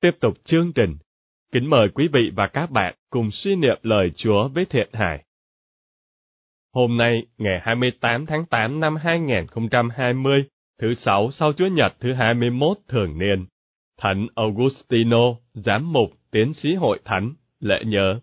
tiếp tục chương trình. Kính mời quý vị và các bạn cùng suy niệm lời Chúa với Thiện Hải. Hôm nay, ngày 28 tháng 8 năm 2020, thứ Sáu sau Chúa Nhật thứ 21 thường niên, Thánh Augustino, Giám mục, Tiến sĩ Hội Thánh, lễ nhớ.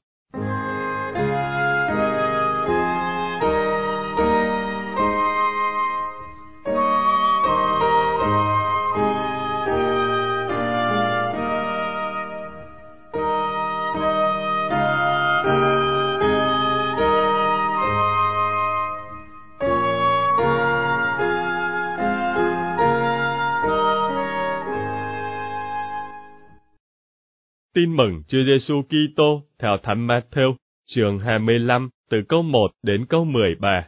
Tin mừng Chúa Giêsu Kitô theo Thánh Matthew, chương 25, từ câu 1 đến câu 13.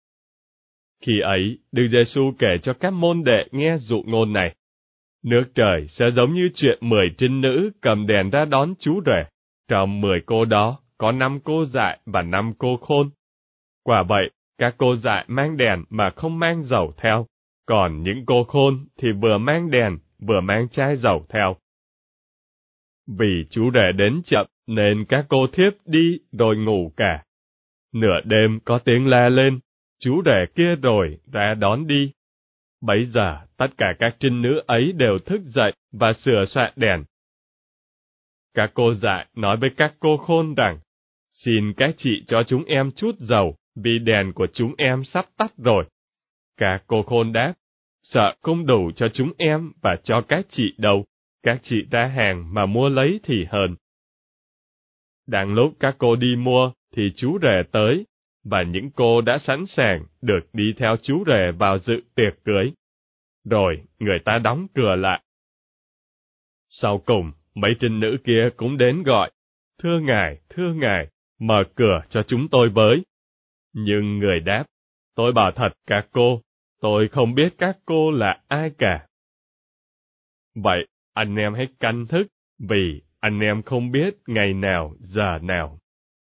Khi ấy, Đức Giêsu kể cho các môn đệ nghe dụ ngôn này: Nước trời sẽ giống như chuyện 10 trinh nữ cầm đèn ra đón chú rể. Trong 10 cô đó, có 5 cô dại và 5 cô khôn. Quả vậy, các cô dại mang đèn mà không mang dầu theo, còn những cô khôn thì vừa mang đèn, vừa mang chai dầu theo. Vì chú rể đến chậm nên các cô thiếp đi rồi ngủ cả. Nửa đêm có tiếng la lên, chú rể kia rồi ra đón đi. Bấy giờ tất cả các trinh nữ ấy đều thức dậy và sửa soạn đèn. Các cô dại nói với các cô khôn rằng: Xin các chị cho chúng em chút dầu, vì đèn của chúng em sắp tắt rồi. Các cô khôn đáp: Sợ không đủ cho chúng em và cho các chị đâu. Các chị ra hàng mà mua lấy thì hơn. Đang lúc các cô đi mua, thì chú rể tới, và những cô đã sẵn sàng được đi theo chú rể vào dự tiệc cưới. Rồi người ta đóng cửa lại. Sau cùng, mấy trinh nữ kia cũng đến gọi: Thưa ngài, mở cửa cho chúng tôi với. Nhưng người đáp: Tôi bảo thật các cô, tôi không biết các cô là ai cả. Vậy, anh em hãy canh thức, vì anh em không biết ngày nào, giờ nào.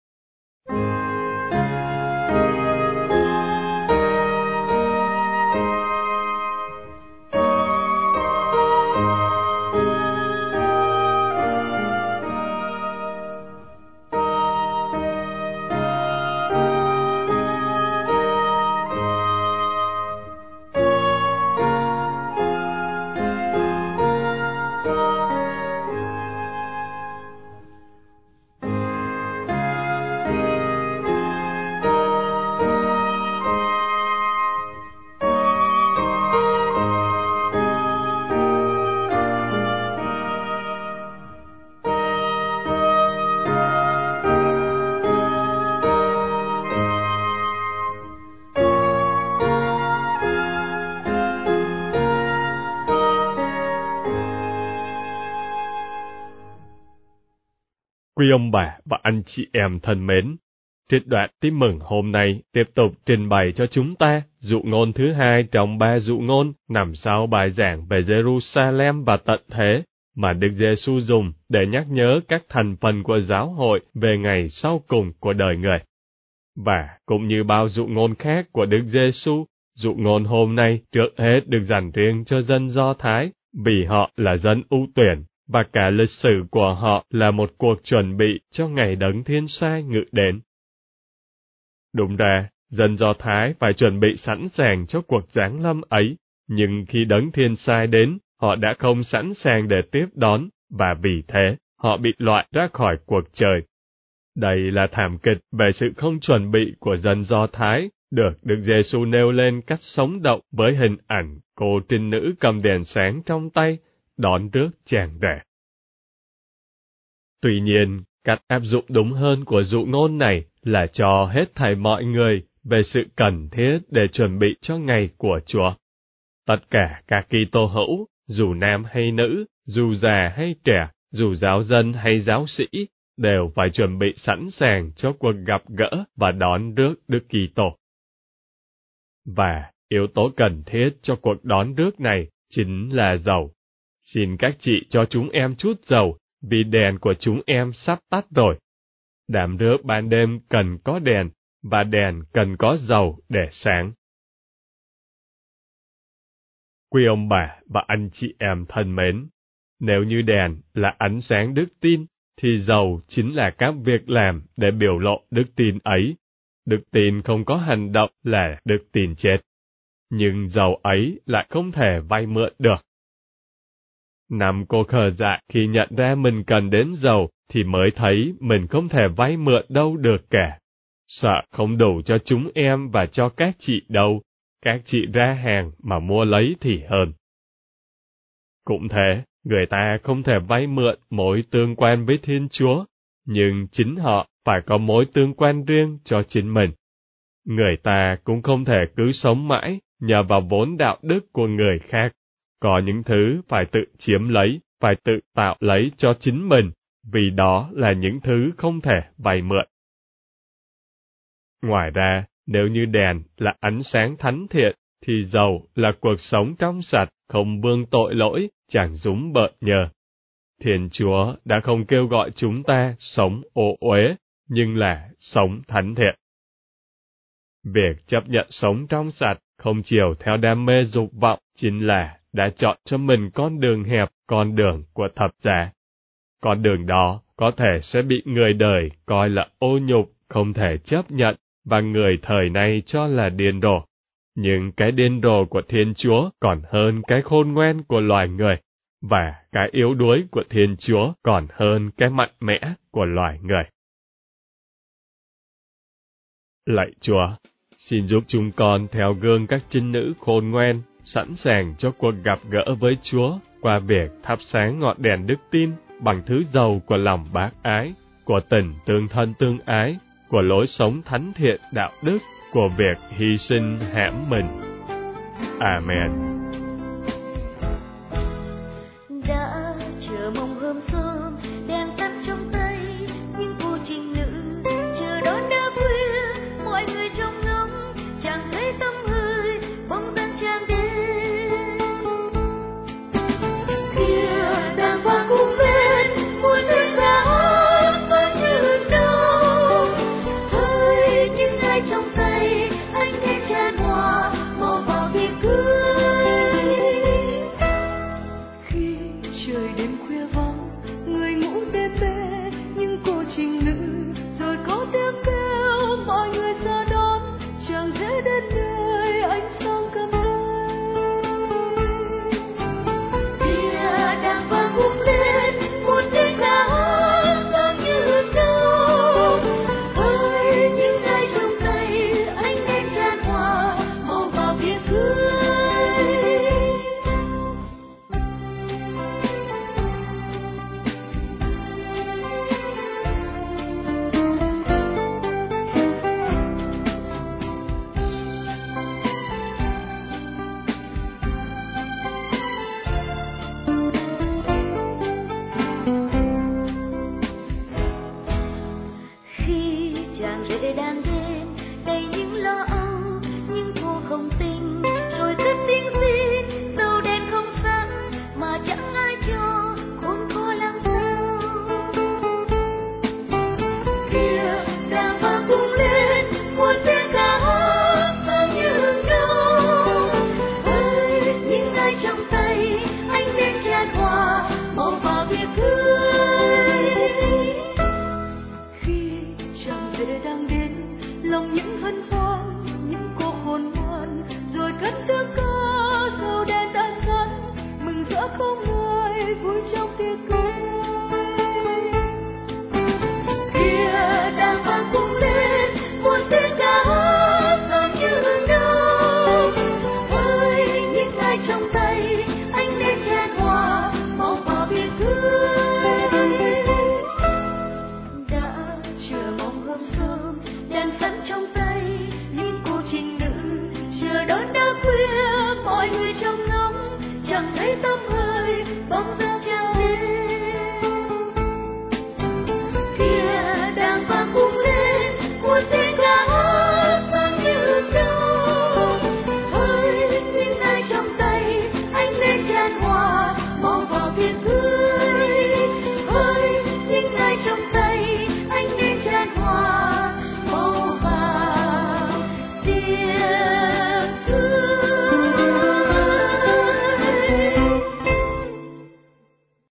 Quý ông bà và anh chị em thân mến, trích đoạn tin mừng hôm nay tiếp tục trình bày cho chúng ta dụ ngôn thứ hai trong 3 dụ ngôn nằm sau bài giảng về Jerusalem và tận thế mà Đức Giêsu dùng để nhắc nhớ các thành phần của giáo hội về ngày sau cùng của đời người. Và cũng như bao dụ ngôn khác của Đức Giêsu, dụ ngôn hôm nay trước hết được dành riêng cho dân Do Thái, vì họ là dân ưu tuyển, và cả lịch sử của họ là một cuộc chuẩn bị cho ngày Đấng Thiên Sai ngự đến. Đúng ra, dân Do Thái phải chuẩn bị sẵn sàng cho cuộc giáng lâm ấy, nhưng khi Đấng Thiên Sai đến, họ đã không sẵn sàng để tiếp đón, và vì thế, họ bị loại ra khỏi cuộc trời. Đây là thảm kịch về sự không chuẩn bị của dân Do Thái, được Đức Giêsu nêu lên cách sống động với hình ảnh cô trinh nữ cầm đèn sáng trong tay, đón rước chàng rể. Tuy nhiên, cách áp dụng đúng hơn của dụ ngôn này là cho hết thảy mọi người về sự cần thiết để chuẩn bị cho ngày của Chúa. Tất cả các Kitô hữu, dù nam hay nữ, dù già hay trẻ, dù giáo dân hay giáo sĩ, đều phải chuẩn bị sẵn sàng cho cuộc gặp gỡ và đón rước Đức Kitô. Và yếu tố cần thiết cho cuộc đón rước này chính là dầu. Xin các chị cho chúng em chút dầu, vì đèn của chúng em sắp tắt rồi. Đám rước ban đêm cần có đèn, và đèn cần có dầu để sáng. Quý ông bà và anh chị em thân mến, Nếu như đèn là ánh sáng đức tin, thì dầu chính là các việc làm để biểu lộ đức tin ấy. Đức tin không có hành động là đức tin chết. Nhưng dầu ấy lại không thể vay mượn được. Năm cô khờ dại khi nhận ra mình cần đến dầu thì mới thấy mình không thể vay mượn đâu được cả. Sợ không đủ cho chúng em và cho các chị đâu, các chị ra hàng mà mua lấy thì hơn. Cũng thế, người ta không thể vay mượn mối tương quan với Thiên Chúa, nhưng chính họ phải có mối tương quan riêng cho chính mình. Người ta cũng không thể cứ sống mãi nhờ vào vốn đạo đức của người khác. Có những thứ phải tự chiếm lấy, phải tự tạo lấy cho chính mình, vì đó là những thứ không thể vay mượn. Ngoài ra, nếu như đèn là ánh sáng thánh thiện, thì dầu là cuộc sống trong sạch, không vương tội lỗi, chẳng dúng bợn nhờ. Thiên Chúa đã không kêu gọi chúng ta sống ô uế, nhưng là sống thánh thiện. Việc chấp nhận sống trong sạch, không chiều theo đam mê dục vọng, chính là đã chọn cho mình con đường hẹp, con đường của thập giá. Con đường đó có thể sẽ bị người đời coi là ô nhục, không thể chấp nhận, và người thời nay cho là điên rồ. Nhưng cái điên rồ của Thiên Chúa còn hơn cái khôn ngoan của loài người, và cái yếu đuối của Thiên Chúa còn hơn cái mạnh mẽ của loài người. Lạy Chúa, xin giúp chúng con theo gương các trinh nữ khôn ngoan, sẵn sàng cho cuộc gặp gỡ với Chúa qua việc thắp sáng ngọn đèn đức tin bằng thứ dầu của lòng bác ái, của tình tương thân tương ái, của lối sống thánh thiện đạo đức, của việc hy sinh hãm mình. Amen. Đã chờ mong hôm sớm đèn tắt trong tay những cô trinh nữ, chờ đón đã khuya mọi người trông ngóng chẳng thấy tăm hơi bóng dáng chàng đến. Kìa đang qua khúc bên mùa rơi giá có như đâu, hơi những ai trong tay anh nghe tràn hòa màu vào tiệc cưới. Khi trời đêm khuya vắng người ngủ đêm bên